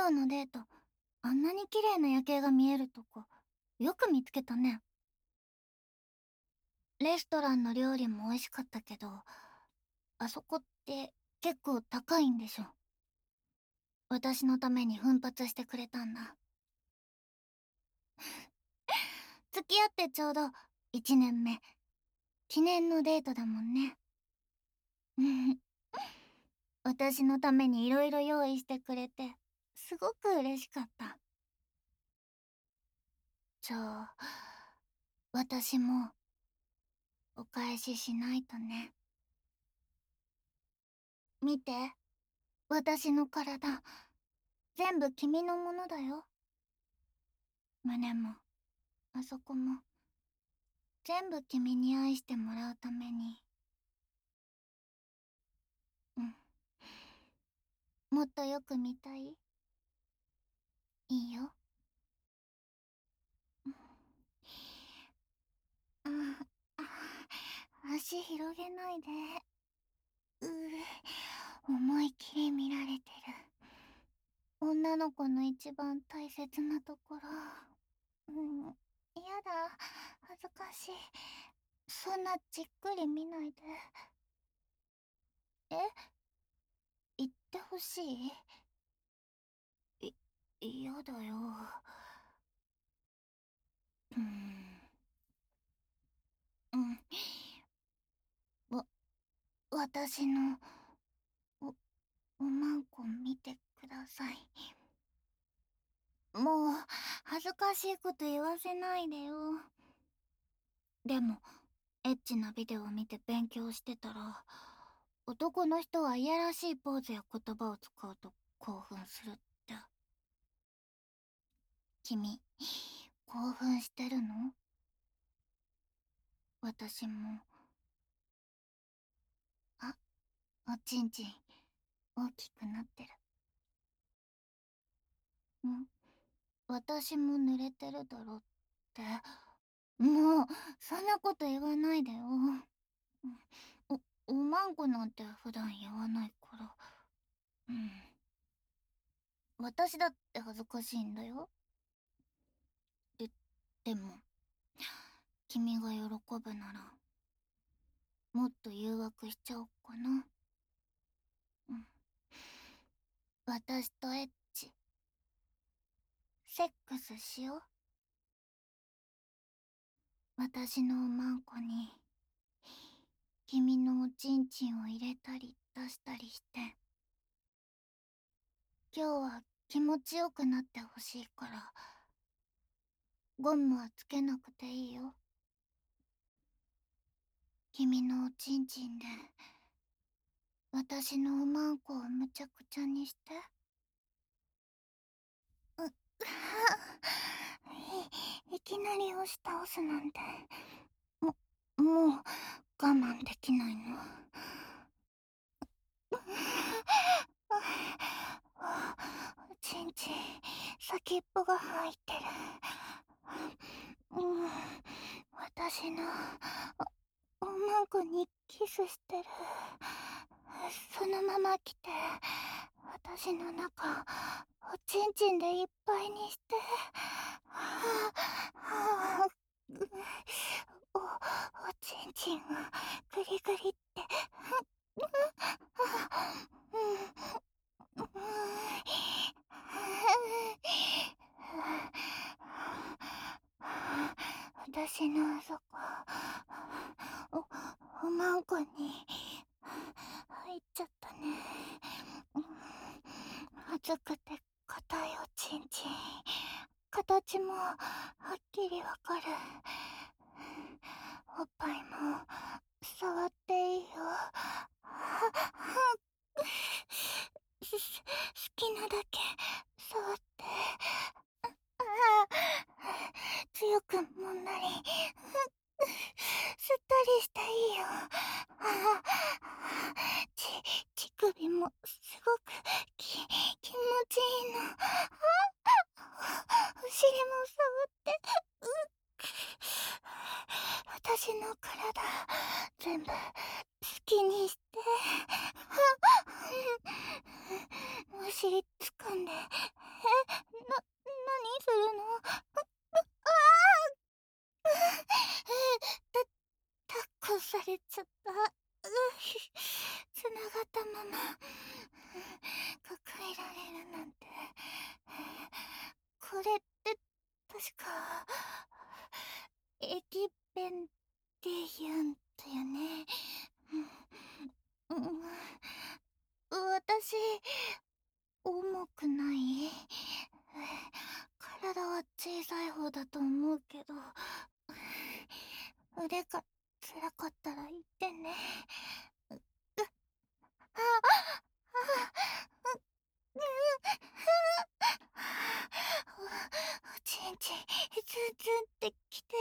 今日のデート、あんなに綺麗な夜景が見えるとこ、よく見つけたね。レストランの料理も美味しかったけど、あそこって結構高いんでしょ？私のために奮発してくれたんだ。付き合ってちょうど1年目。記念のデートだもんね。私のために色々用意してくれて、すごく嬉しかった。じゃあ、私もお返ししないとね。見て、私の体、全部君のものだよ。胸も、あそこも、全部君に愛してもらうために。うん。もっとよく見たい？いいよ。うん。足広げないで。思いっきり見られてる。女の子の一番大切なところ。やだ。恥ずかしい。そんなじっくり見ないで。え、言ってほしい？嫌だよ。うん。うん。わ、私の、お、おまんこ見てください。もう、恥ずかしいこと言わせないでよ。でも、エッチなビデオを見て勉強してたら、男の人はいやらしいポーズや言葉を使うと興奮するって。君、興奮してるの？私も。あ、おちんちん、大きくなってる。ん？私も濡れてるだろって。もう、そんなこと言わないでよ。おまんこなんて普段言わないから。うん。私だって恥ずかしいんだよ。で、でも、君が喜ぶなら、もっと誘惑しちゃおっかな。うん。私とエッチ、セックスしよう。私のおまんこに、君のおちんちんを入れたり出したりして。今日は気持ちよくなってほしいから、ゴムはつけなくていいよ。君のおちんちんで、私のおまんこをむちゃくちゃにして。いきなり押し倒すなんて、もう我慢できないの。おちんちん、先っぽが入ってる。私のおまんこにキスしてる。そのまま来て、私の中、おちんちんでいっぱいにして。おちんちんがグリグリって。私のあそこ、おまんこに入っちゃったね。熱くて硬いおちんちん。形もはっきりわかる。おっぱいも触っていいよ。好きなだけ触って。強くもんなり、すったりしていいよ。乳首もすごく気持ちいいの。お尻も触って。私の体、全部好きにして。お尻掴んで、 れちゃった。つながったまま抱えられるなんて。これって確か駅弁って言うんだよね。うん、私重くない？体は小さい方だと思うけど、腕が辛かったら言ってね。あ、おちんちん、ツンツンってきてる。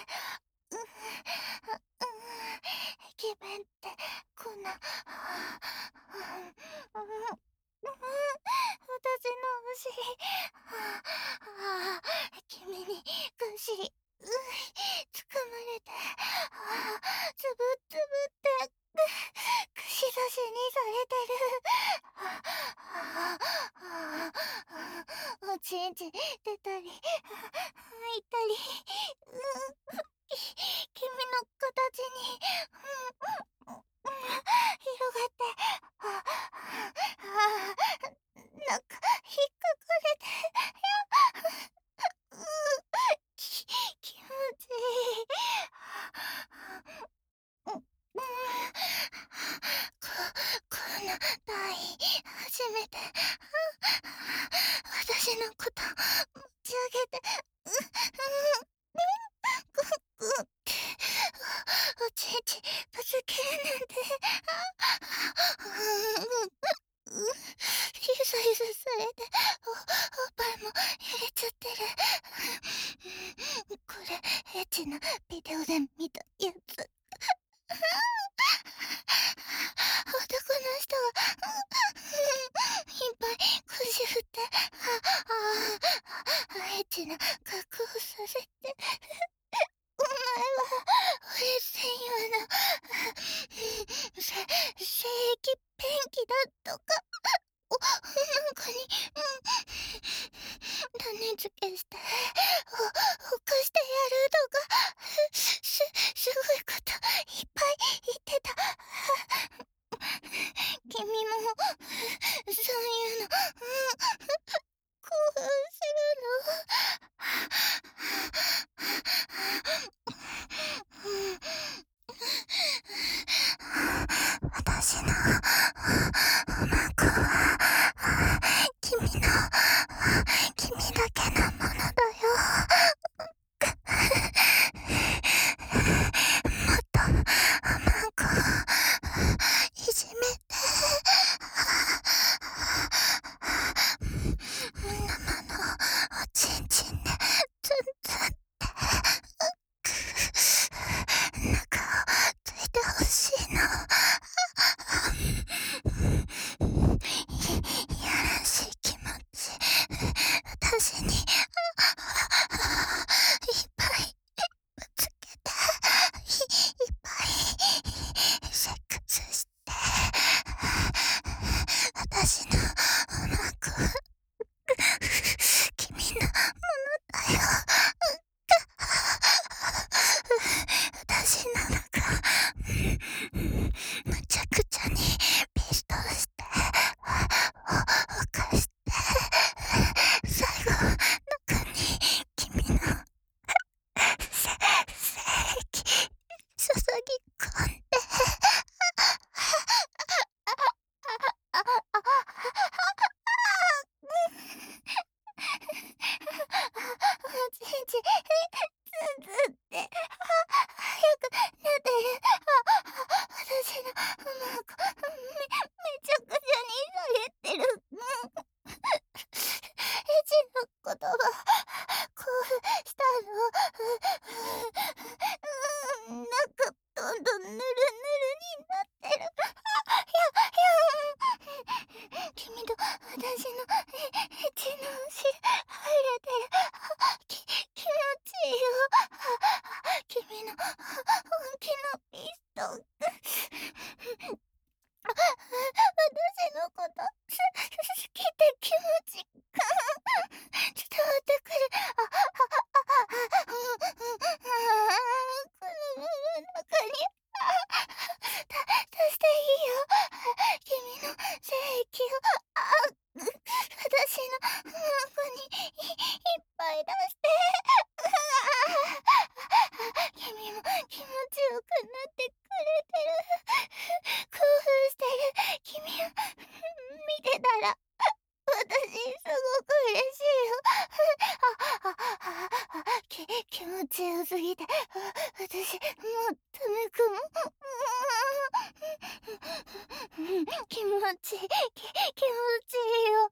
駅弁ってこんな、私のお尻、君にぐっしり、つかまれて、つぶつぶって串刺しにされてる。おちんち出たり吐いたり、君の形に広がって、なんか引っかかれて、気持ちいい。ここんな大初めて。私のこと持ち上げて、おちんちぶつけるなんて。ゆさゆさされて、おっぱいも揺れちゃってる。これエッチなビデオで見たやつ。男の人がいっぱい腰振って、エッチな格好させて、お前は俺専用の正規ペンキだとか、なんかに種付けしてほかしてやるとか、すごいこといっぱい言ってた。君もそういうの興奮するの？私のおまこは君だけのものだよ。もっとおまこいじめて。みんなのおちんちんでツンツンって中をついてほしいの。いやらしい気持ち、私にいっぱいぶつけて、いっぱいセックスして、私のうまく君のものだよ。私の中むちゃくちゃにピストして、ほかして、最後中に君の精液注ぎ込んで、おちんちツンツンって早くなってる。私のうまくめちゃくちゃにされてる。エチの言葉興奮したの。なんかどんどんぬるぬるになってる。君と私のエチの足入れてる。気持ちいいよ。君の本気のピストン。 気持ちいい、気持ちいいよ。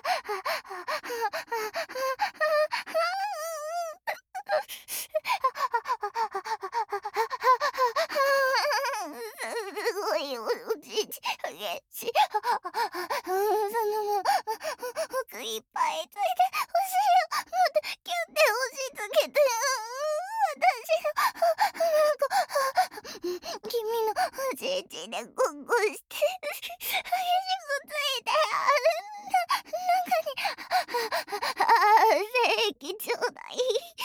すごいおじいち激しい。その服いっぱいついてほしいよ。もっとキュッて押し付けて。私の君のおじいちでごっこして、激しくついて、精液ちょうだい。いっぱい、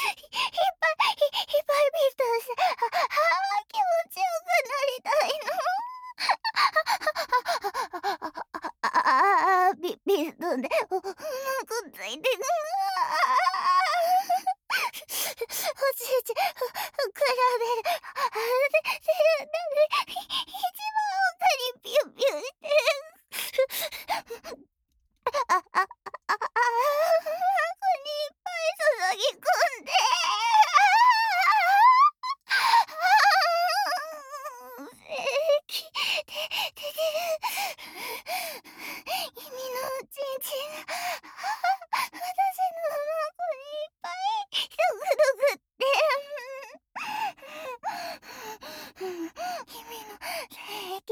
いっぱいビートして、気持ちよくなりたいの。ビストンでくっついてく。おじいち、比べる。一番奥にピュッピュして。箱にいっぱい注ぎ込んで。精液出てる。君のおちんちんが私の箱にいっぱいドクドクって。君の精液。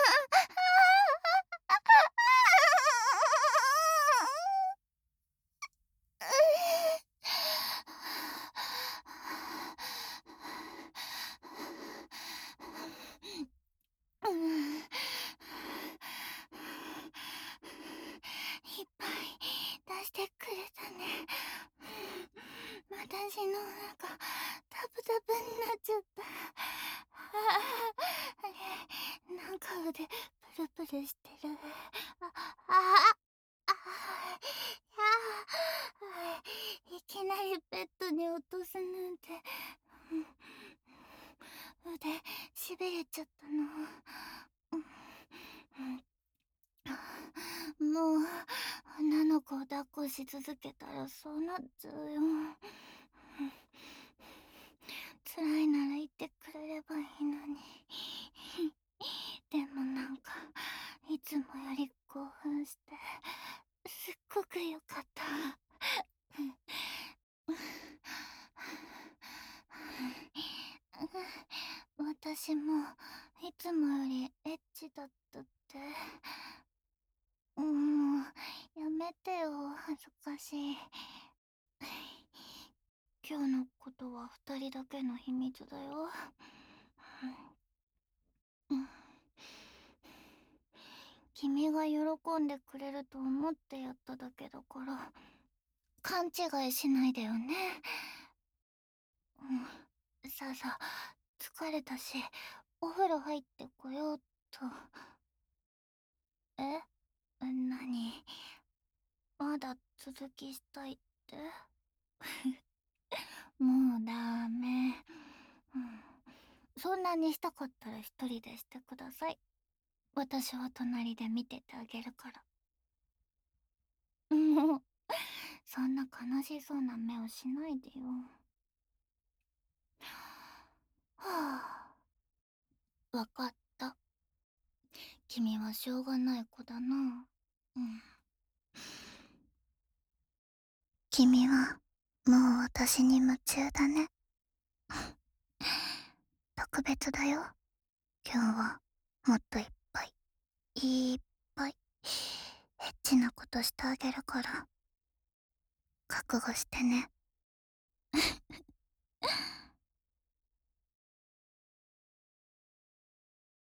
いっぱい出してくれたね。私の中タプタプになっちゃった。あれ、なんか腕プルプルしてる。いきなりベッドに落とすなんて。腕しびれちゃったの。もう女の子を抱っこし続けたらそうなっちゃうよ。辛いなら言ってくれればいいのに。でもなんかいつもより興奮してすっごく良かった。私もいつもよりエッチだったって。もうやめてよ、恥ずかしい。今日のことは二人だけの秘密だよ。君が喜んでくれると思ってやっただけだから勘違いしないでよね。さあさあ、疲れたしお風呂入ってこようと。え、何、まだ続きしたいって？もうダメ。そんなにしたかったら一人でしてください。私は隣で見ててあげるから。もうそんな悲しそうな目をしないでよ。はあ、わかった。君はしょうがない子だな。君はもう私に夢中だね。特別だよ。今日はもっといっぱいいっぱいエッチなことしてあげるから覚悟してね。